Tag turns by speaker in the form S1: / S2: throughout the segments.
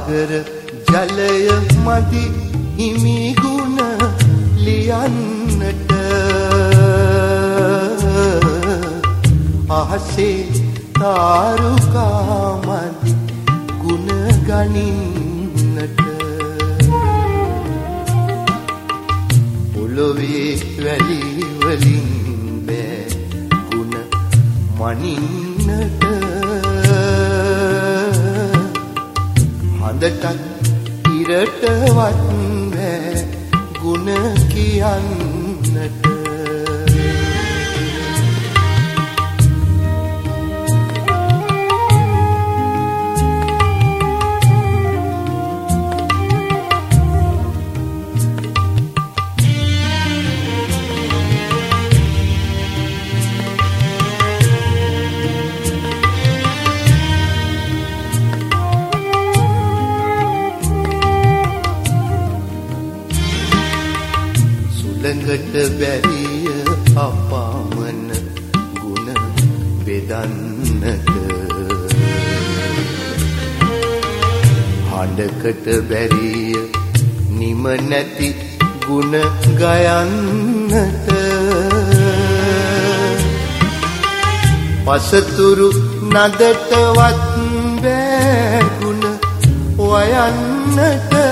S1: සාගර ජලය මදි හිමි ගුණ ලියන්නට අහසේ තාරුකා මදි ගුණ ගනින්නට පොළොවේ වැලි වලින් බෑ ගුණ මනින්නට හඳටත් ඉරටවත් බෑ ගුණ කියන්නට ළඟට බැරිය අපාමන ගුණ බෙදන්නට හඬකට බැරිය නිම නැති ගුණ ගයන්නට පසතුරු නදටවත් බෑ ගුණ වයන්නට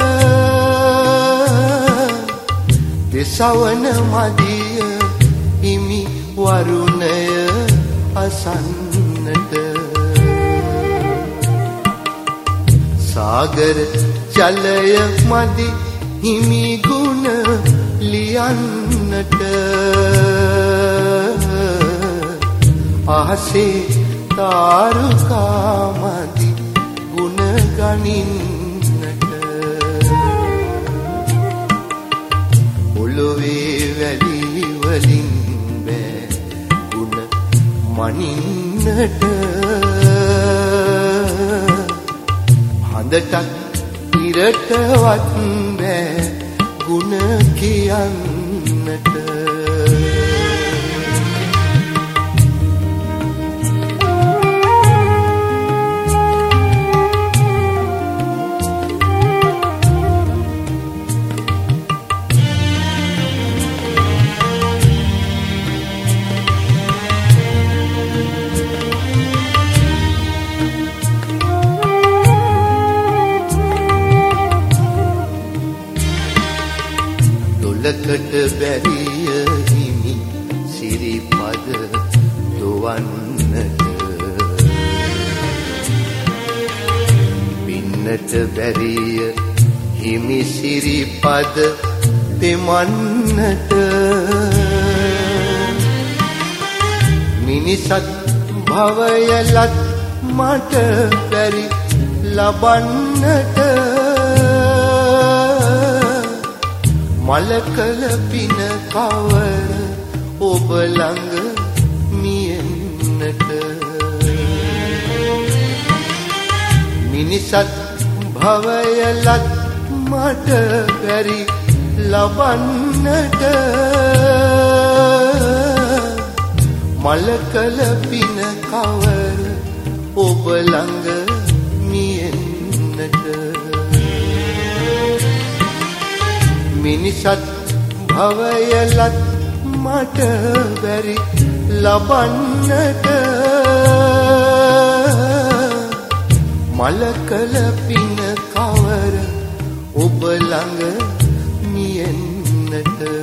S1: දෙසවන මදිය හිමි වරුණය අසන්නට සාගර ජලය මදි හිමි ගුණ ලියන්නට අහසේ තාරුකා මදි ගුණ ගනින්නට පොළොවේ වැලි වලින් බෑ ගුණ මනින්නට හඳටත් ඉරටවත් බෑ ගුණ කියන්නට ළකට බැරිය හිමි සිරිපද දොවන්නට පින්නට බැරිය හිමි සිරිපද දෙමන්නට මිනිසත් භවයලත් මට බැරි ලබන්නට මලකල පින කවර ඔබ ළඟ මියෙන්නට මිනිසත් භවයලත් මට බැරි ලබන්නට මලකල පින කවර ඔබ ළඟ මියෙන්නට මිනිසත් භවයලත් මට බැරි ලබන්නට මලකල පින කවර ඔබ ළඟ මියෙන්නට